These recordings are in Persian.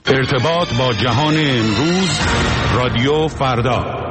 ارتباط با جهان امروز، رادیو فردا.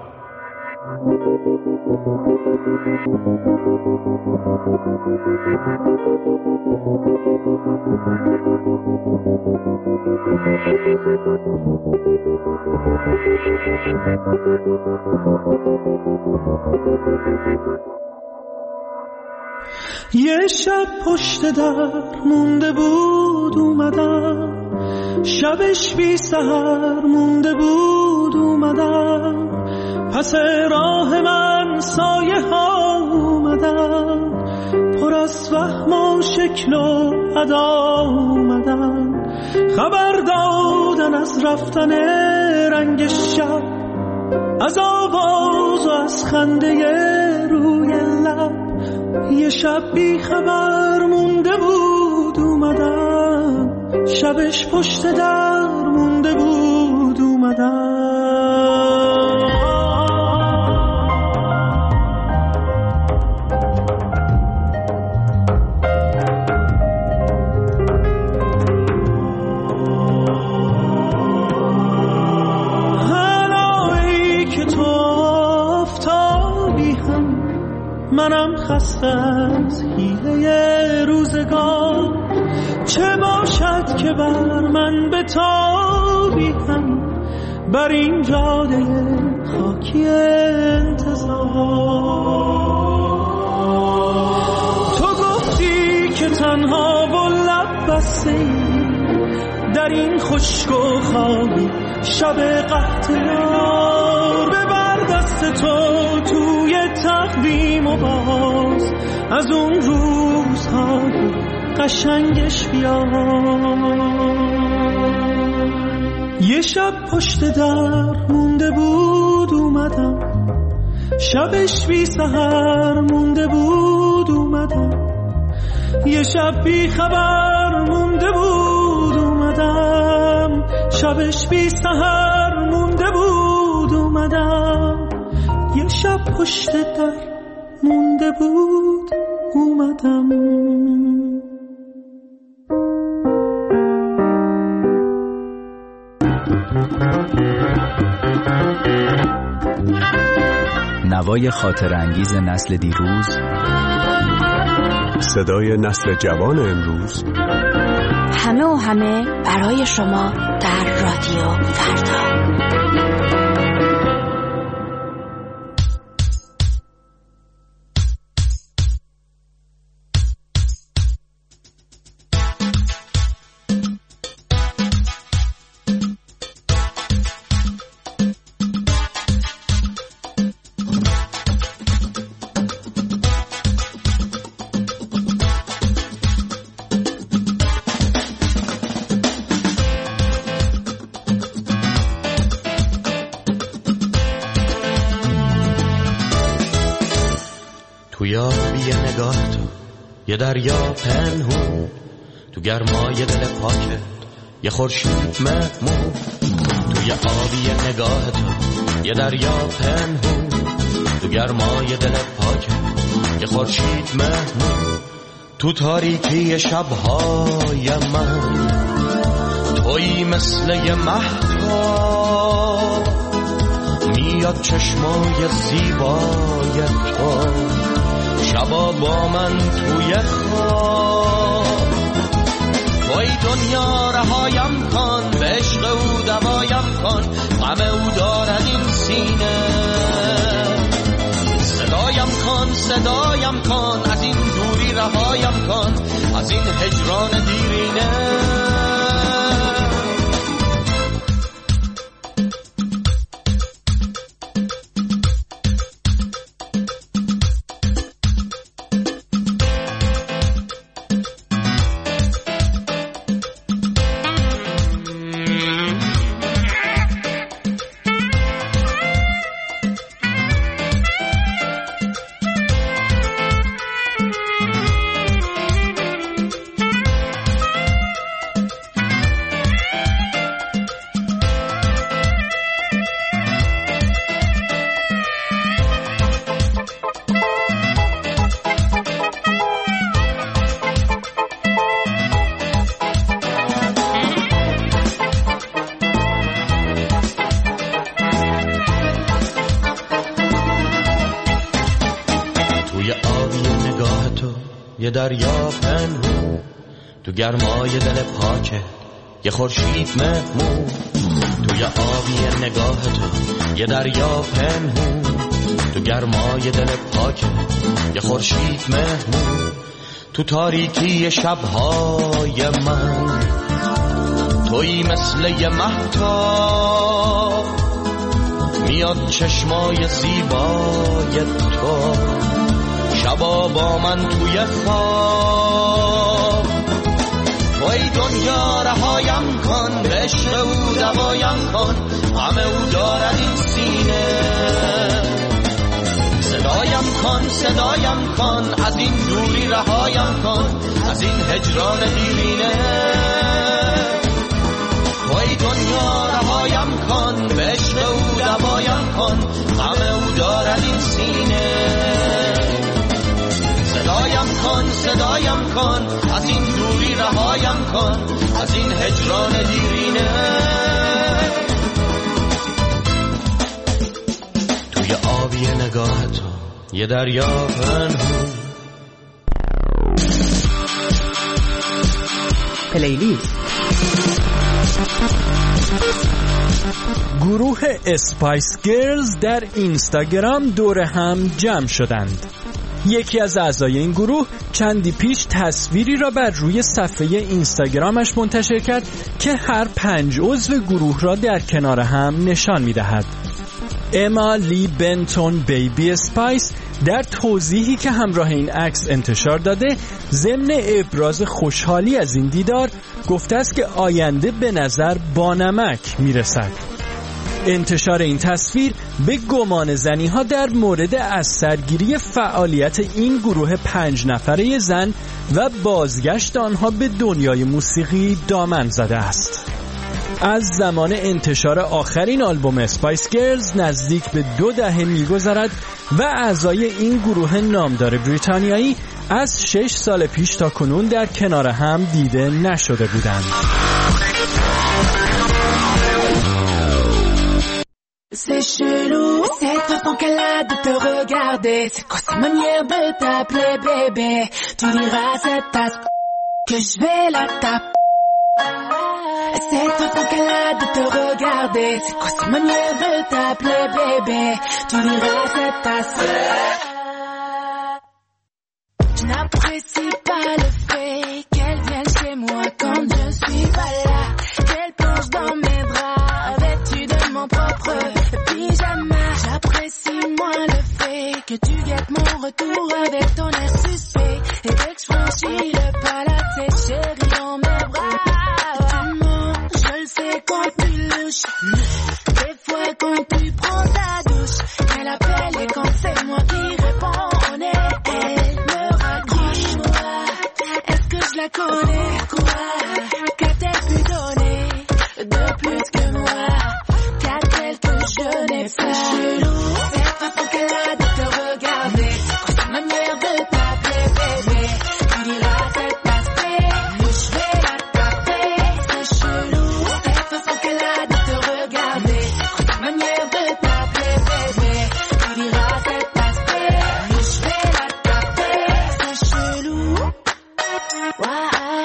یه شب پشت در مونده بود اومدم، شبش بی سحر مونده بود اومدم، پس راه من سایه ها اومدن، پر از وهم و شکل و ادا اومدن، خبر دادن از رفتن رنگ شب، از آواز و از خنده روی لب. یه شب بی خبر مونده بود اومدم، شبش پشت در مونده بود اومدم. هلایی که تو آفتابی هم، منم خسته از حیله روزگار، چه باشد که بر من بتابی هم، بر این جاده خاکی انتظار. تو گفتی که تنها و لب بسته ای، در این خشک و خالی شب قحط یار، ببر دست تو توی تقویم و باز از اون روزهای قشنگش بیار. یه شب پشت در مونده بود اومدم، شبش بی سحر مونده بود اومدم، یه شب بی خبر مونده بود اومدم، شبش بی سحر مونده بود اومدم، یه شب پشت در مونده بود اومدم. نوای خاطر انگیز نسل دیروز، صدای نسل جوان امروز، همه و همه برای شما در رادیو فردا. یه دریا پنهون تو گرمای دل پاکت، یه خورشید مهمون توی آبی نگاه تو، یه دریا پنهون تو گرمای دل پاکت، یه خورشید مهمون تو تاریکی شبهای من، تویی مثل یه مهتاب میاد چشمای زیبای تو، شبا با من توی خواب، توی دنیا رهایم کن، به عشق او دوایم کن، غم او دارد این سینه، صدایم کن، از این دوری رهایم کن، از این هجران دیرینه. یه دریا پنهون تو گرمای دل پاکه یه خورشید مهمون توی آبی نگاه تو یه دریا پنهون تو گرمای دل پاکه یه خورشید مهمون تو تاریکی شبهای من تویی مثل یه مهتاب میاد چشمای زیبای تو شبا با من توی خواب توی دنیا رهایم کن به عشق او دوایم کن غم او دارد این سینه صدایم کن از این دوری رهایم کن از این هجران دیرینه توی دنیا رهایم کن به عشق او دوایم کن غم او دارد این سینه صدایم کن از این دوری رهایم کن از این هجران دیرینه توی آبی نگاه تو یه دریا پنهون پلیلیست. گروه اسپایس گرلز در اینستاگرام دور هم جمع شدند. یکی از اعضای این گروه چندی پیش تصویری را بر روی صفحه اینستاگرامش منتشر کرد که هر 5 عضو گروه را در کنار هم نشان می‌دهد. اما لی بنتون بیبی اسپایس در توضیحی که همراه این عکس انتشار داده ضمن ابراز خوشحالی از این دیدار گفته است که آینده به نظر بانمک میرسد. انتشار این تصویر به گمان زنی‌ها در مورد از سرگیری فعالیت این گروه 5 نفره زن و بازگشت آنها به دنیای موسیقی دامن زده است. از زمان انتشار آخرین آلبوم اسپایس گرلز نزدیک به 2 دهه می‌گذرد و اعضای این گروه نامدار بریتانیایی از 6 سال پیش تا کنون در کنار هم دیده نشده بودند. C'est chelou, cette façon qu'elle a de te regarder. C'est quoi sa manière de t'appeler bébé? Tu diras à cette tasse que je vais la taper. Cette façon qu'elle a de te regarder. C'est quoi sa manière de t'appeler bébé? Tu diras à cette tasse. Tu n'apprécies pas le fait qu'elle vienne chez moi quand je suis pas là. Qu'elle plonge dans mes bras vêtue de mon propre pyjama. J'apprécie moins le fait que tu guettes mon retour avec ton air suspect. Et dès que je franchis le pas là, t'es chérie dans mes bras. Tu mens, je le sais quand tu louches. Des fois quand tu prends ta douche, elle appelle et quand c'est moi qui réponds, on est elle me raccroche. Moi, est-ce que je la connais? Quoi? Qu'a-t-elle pu donner de plus que moi? Qu'a-t-elle que je n'ai pas? C'est chelou, cette façon qu'elle a de te regarder. C'est quoi sa manière de t'appeler bébé? Tu diras cette aspect, je vais la taper. C'est chelou, cette façon qu'elle a de te regarder. C'est quoi sa manière de t'appeler bébé? Tu diras cette aspect, je vais la taper. C'est chelou. Why?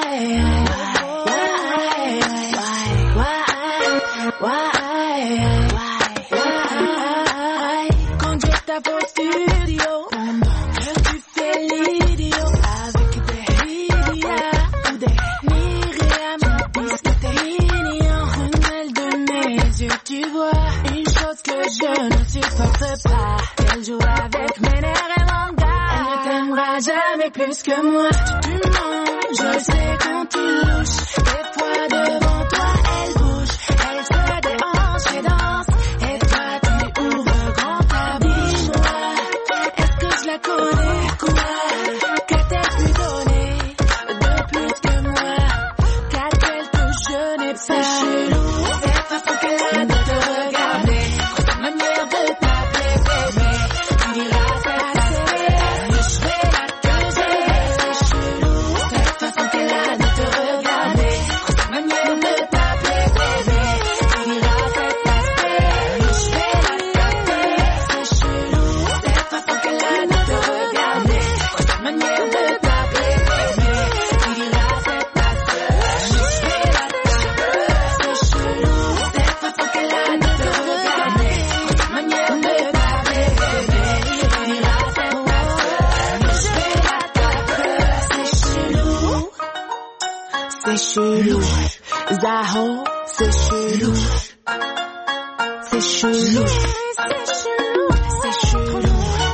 Quand je tape au studio, tu fais l'idiot avec des Lydia ou des Myriam, puisque t'es mignon. Ruelle de mes yeux, tu vois une chose que je ne supporte pas. Elle joue avec mes nerfs et mon gars. Elle ne t'aimera jamais plus que moi. Tu mens, je sais quand tu louches. Des fois devant toi, elle bouge. Elle se déhanche et danse. Et toi, tu ouvres grand ta bouche. Dis-moi, est-ce que je la connais? Quoi? Qu'a-t-elle pu donner de plus que moi? Qu'a-t-elle que je n'ai pas? C'est chelou, cette façon qu'elle a de te regarder. Sa manière de t'appeler bébé. Tu diras cette aspect, je vais la causer. C'est chelou, cette façon qu'elle a de te regarder. chelou. Zaho, c'est chelou. C'est chelou. C'est chelou.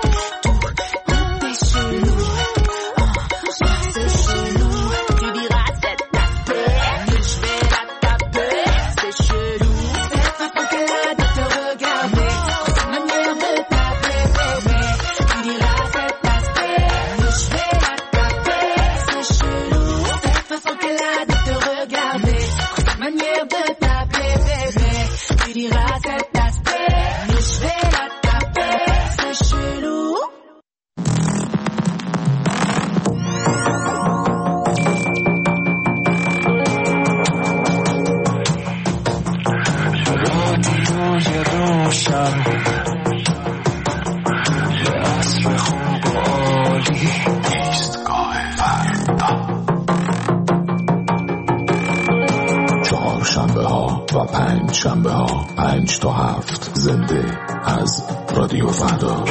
و 5 شنبه ها 5 تا 7 زنده از رادیو فردا.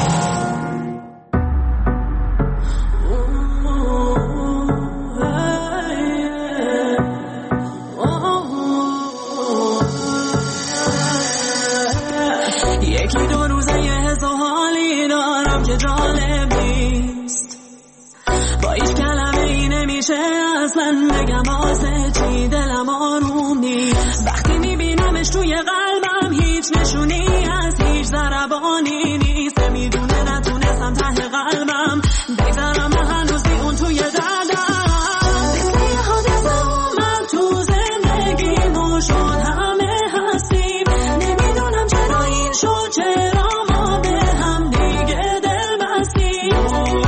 یکی دو روزه یه حس و حالی دارم که جالب نیست، با هیچ کلمه ای نمیشه اصلا بگم واسه چی دلم آروم نیست. وقتی میبینمش توی قلبم هیچ نشونی از هیچ ضربانی نیست. میدونه نتونستم ته قلبم بگذارم و هنوز بی اون توی دردم. مثل یه حادثه اومد تو زندگیم و شد همه هستیم. نمیدونم چرا این شد، چرا ما به هم دیگه دل بستیم.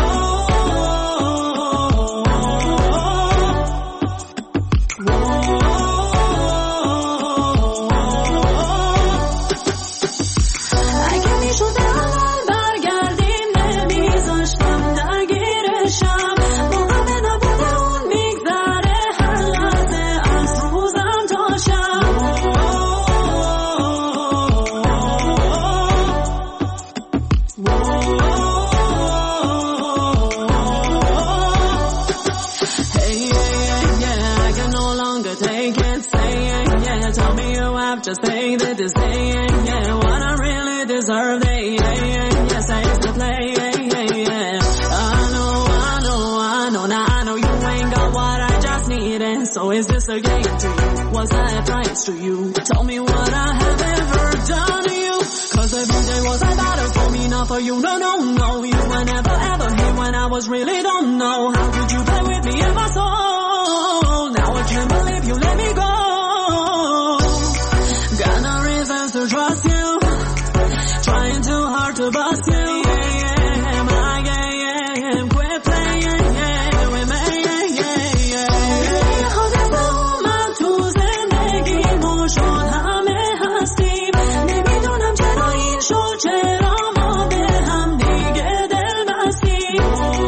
Just say that this day, yeah, what I really deserve, yeah, say it's the play, yeah. I know, now I know you ain't got what I just need, and so is this a game to you? Was that a price to you? Tell me what I have ever done to you, cause every day was a battle for me, not for you, no, you were never ever here when I was really don't know. How could you play with me and my soul? Now I can't believe you let me go. Got no reasons to trust you, trying too hard to bust you. Quit playing, with me, حادثه اومد تو زندگیمو شد همه هستیم. نمیدونم چرا این شد، چرا ما به هم دیگه دل بستیم.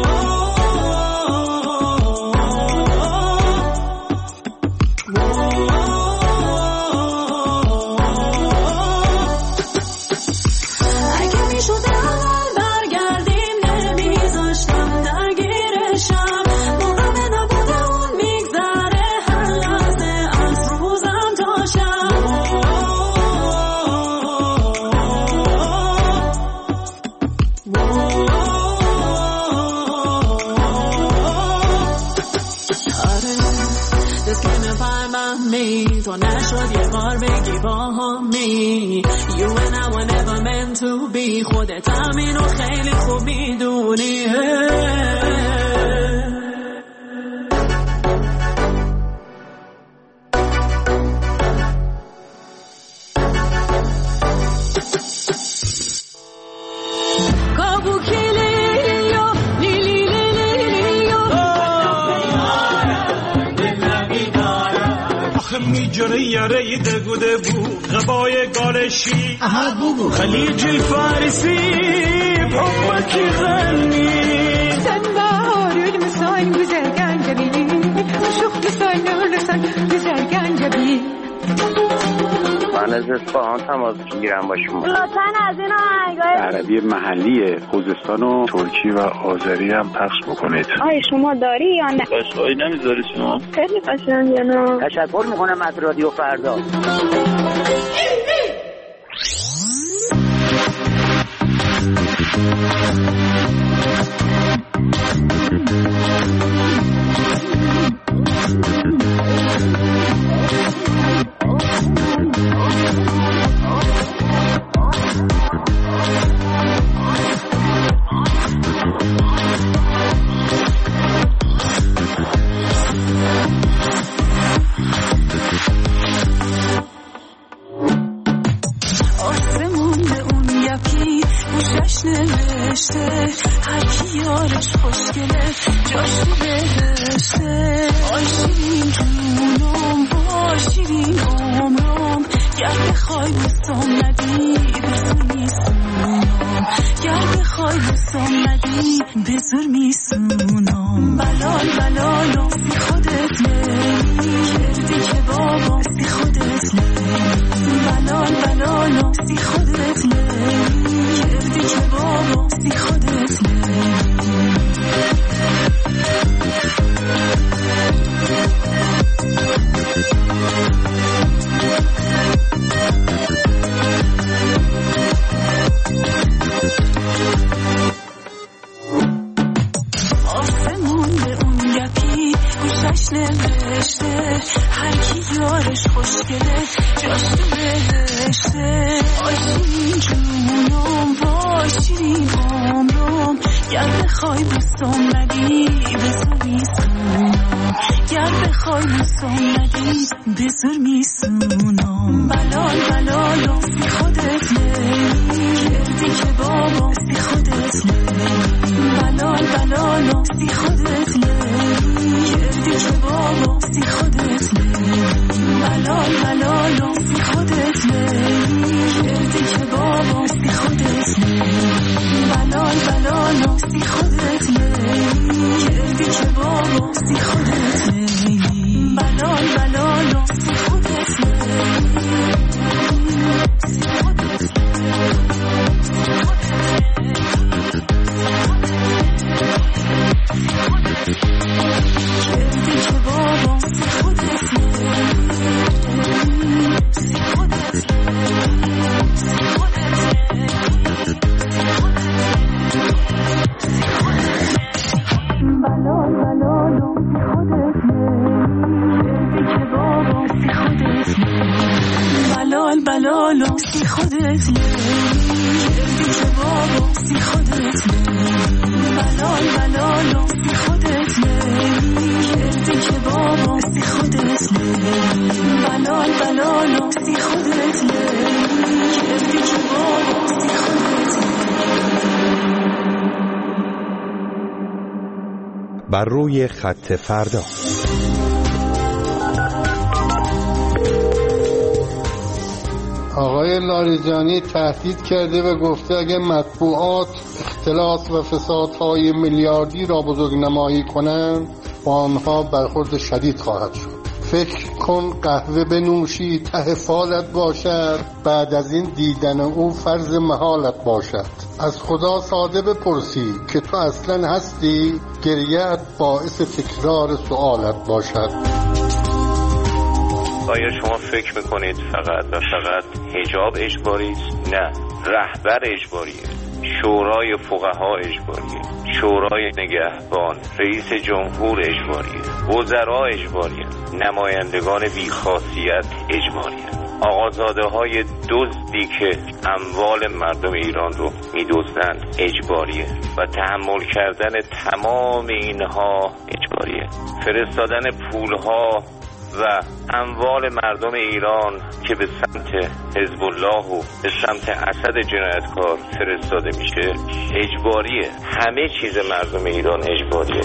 تو نشد یه بار بگی با همی You and I were never meant to be. خودت همینو خیلی خوب میدونی. میجره یاره دگوده بو غبای گالشی خلیج الفارسی بحبك غني sen baharül müsayn güzel gencebi şuh müsayn ölürsen güzel gencebi من از اصفهان تماس میگیرم با شما. لطفاً از این آهنگای عربی محلی خوزستان و ترکی و آذری هم پخش بکنید. آیا شما داری یا نه؟ قشقایی نمیذاری شما؟ خیلی قشنگه نه. تشکر میکنم از رادیو فردا. هر کی یارش خوشگله جاش تو بهشته. آی شیرین جونم با شیرین عمرم گر بخوای بسام ندی بزر میسونم. گر بخوای بسام ندی بزر میسونم. بلال بلالم بی خودت لیلی کردی که بابا بی خودت لیلی. بلال بلالم بی خودت لیلی کردی که بابا بی خودت لیلی. آسمون به اون یکی گوشش نوشته هر کی یارش خوشگله جاش تو بهشته. آی شیرین جونم با شیرین عمرم گر بخوای بوسم ندی بزر میسونم. گر بخوای بوسم ندی بزر میسونم. بلال بلالم بی خودت لیلی کردی که بابا بی خودت لیلی. بلال بلالم بی خودت لیلی کردی که بابا بی خودت لیلی. بلال بلالم بی خودت لیلی کردی که بابا بی خودت لیلی. بلال بلالم بی خودت لیلی کردی که بابا بی خودت لیلی. بلال بلالم بی خودت لیلی. بلالم سی خودت لیلی کردی که بابا سی خودت لیلی. بلالم سی خودت لیلی کردی که بابا سی خودت لیلی. بلالم سی خودت لیلی کردی که بابا سی خودت لیلی. بر روی خط فردا. آقای لاریجانی تهدید کرده و گفته اگه مطبوعات اختلاس و فسادهای میلیاردی را بزرگنمایی کنند با آنها برخورد شدید خواهد شد. فکر کن قهوه بنوشی ته فالت باشد، بعد از این دیدن او فرض محالت باشد. از خدا ساده بپرسی که تو اصلا هستی، گریه‌ات باعث تکرار سوالت باشد. آیا شما فکر میکنید فقط و فقط حجاب اجباری است؟ نه، رهبر اجباریه، شورای فقها اجباریه، شورای نگهبان، رئیس جمهور اجباریه، وزرا اجباریه، نمایندگان بیخاصیت اجباریه، آقازاده های دزدی که اموال مردم ایران رو میدزدند اجباریه و تحمل کردن تمام اینها اجباریه. فرستادن پولها و اموال مردم ایران که به سمت حزب الله و به سمت اسد جنایتکار فرستاده میشه اجباریه. همه چیز مردم ایران اجباریه.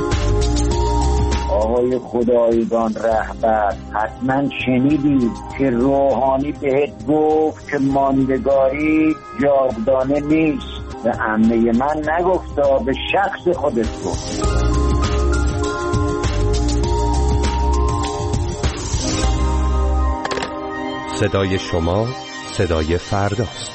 آقای خدایگان رهبر، حتما شنیدید که روحانی بهت گفت که ماندگاری جاودانه نیست. به عمه من نگفتا، به شخص خودت گفت. صدای شما صدای فرداست.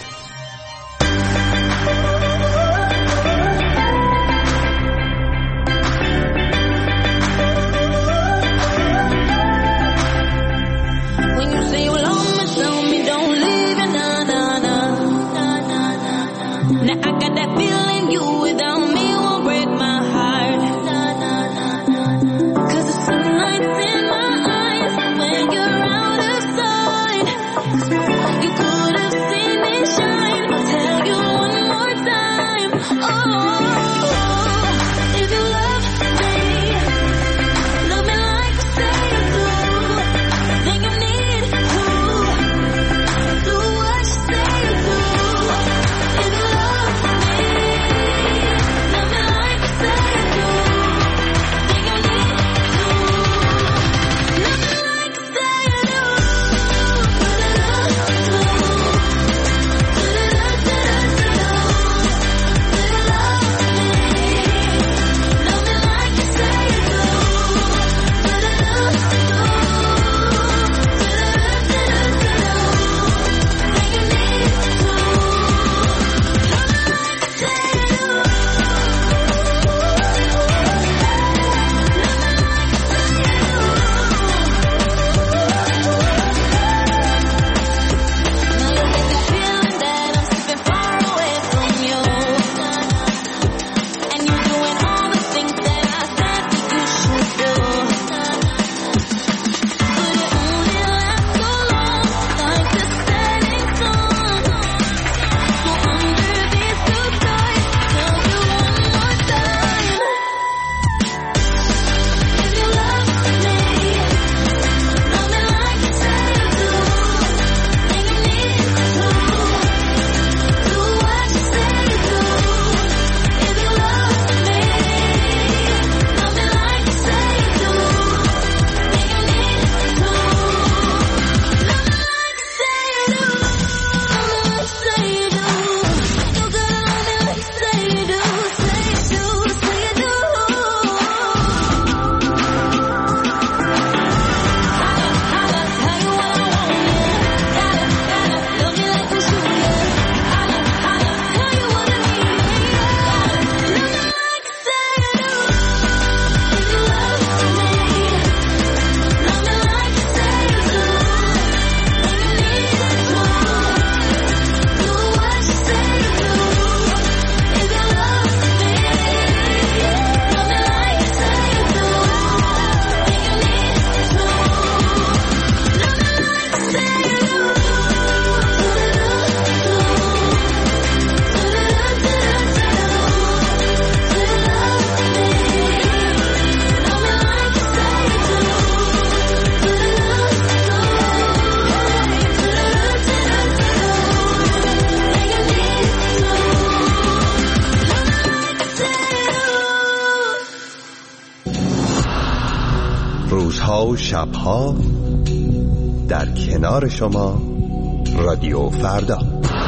روزها و شبها در کنار شما رادیو فردا.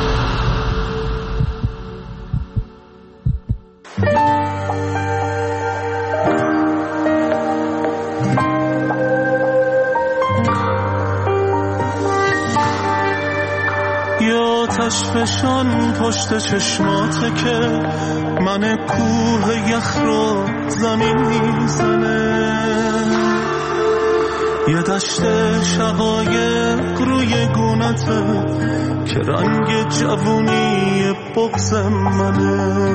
یا تشفشان پشت چشماته که من کوه یخ رو زمین میزنه، یه دشت شقایق روی گونته که رنگ جوونی بغض منه،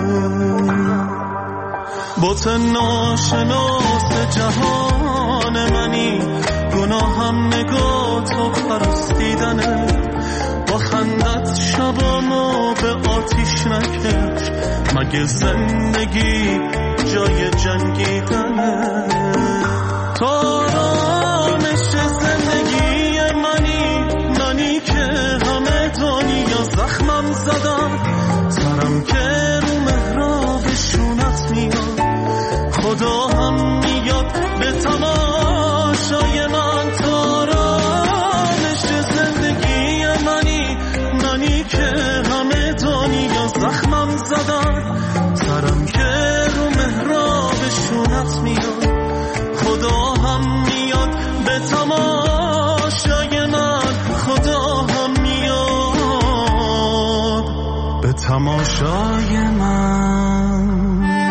بت ناشناس جهان منی، گناهم نگاه تو پرستیدنه، با خندت شبامو به آتیش نکش، مگه زندگی جای جنگیدنه؟ تو آرامش زندگی منی که همه دنیا زخمم زدم، سرم که رو محراب شونت میاد، خدا هم میاد به تماشای من. تو آرامش زندگی منی که همه دنیا زخمم زدم، سرم که رو محراب شونت میاد، خدا هم میاد به تماشای من. خدا تماشای من.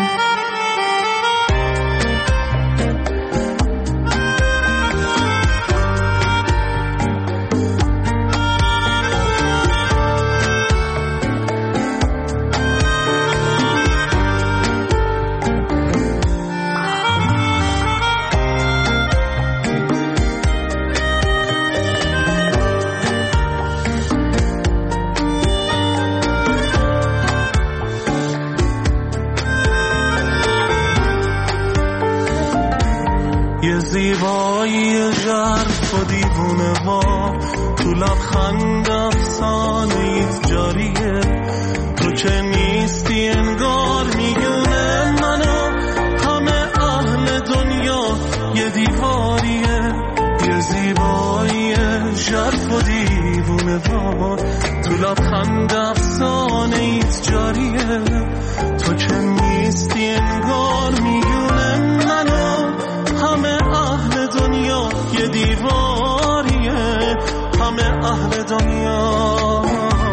زیبایی ژرف و دیوونه ها تو لبخند افسانه ایت جاریه. تو که نیستی انگار میونه منو همه اهل دنیا یه دیواریه. یه زیبایی ژرف و دیوونه ها تو لبخند افسانه ایت جاریه. تو که نیستی انگار میونه منو همه اهل دنیا یه دیواریه. همه اهل دنیا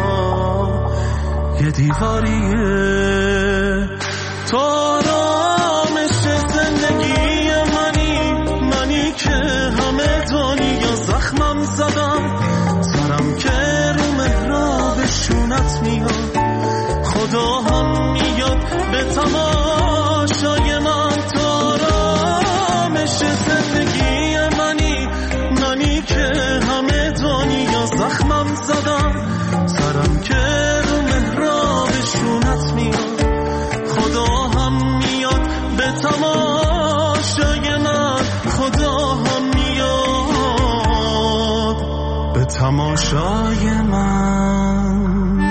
یه دیواریه. تو آرامش زندگی منی که همه دنیا زخمم زدم. سرم که رو محراب شونت میاد، خدا هم میاد به تماشای من. تو آرامش زندگی منی که همه دنیا زخمم زدم. سرم که رو محراب شونت میاد، خدا هم میاد به تماشای من. خدا هم میاد به تماشای من.